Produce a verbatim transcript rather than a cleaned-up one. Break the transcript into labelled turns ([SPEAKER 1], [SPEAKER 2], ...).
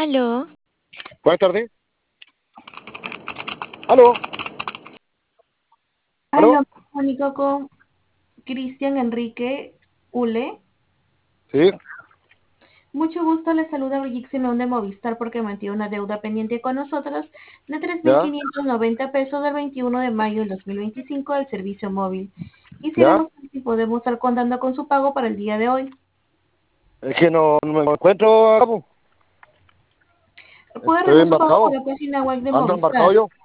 [SPEAKER 1] Aló,
[SPEAKER 2] Buenas tardes. ¿Aló?
[SPEAKER 3] Aló,
[SPEAKER 2] ¿Aló?
[SPEAKER 3] me comunico con Cristian Enrique Ule.
[SPEAKER 2] Sí,
[SPEAKER 3] Mucho gusto, le saluda Brigitte Simón de Movistar porque mantiene una deuda pendiente con nosotros de tres mil
[SPEAKER 2] ya,
[SPEAKER 3] quinientos noventa pesos del veintiuno de mayo del dos mil veinticinco del servicio móvil.
[SPEAKER 2] ya.
[SPEAKER 3] Quisiéramos saber si podemos estar contando con su pago para el día de hoy.
[SPEAKER 2] Es que no, no me encuentro acá, po.
[SPEAKER 3] Puede
[SPEAKER 2] Estoy
[SPEAKER 3] realizar su pago por
[SPEAKER 2] embarcado.
[SPEAKER 3] la página web de
[SPEAKER 2] Ando embarcado
[SPEAKER 3] Movistar.
[SPEAKER 2] yo.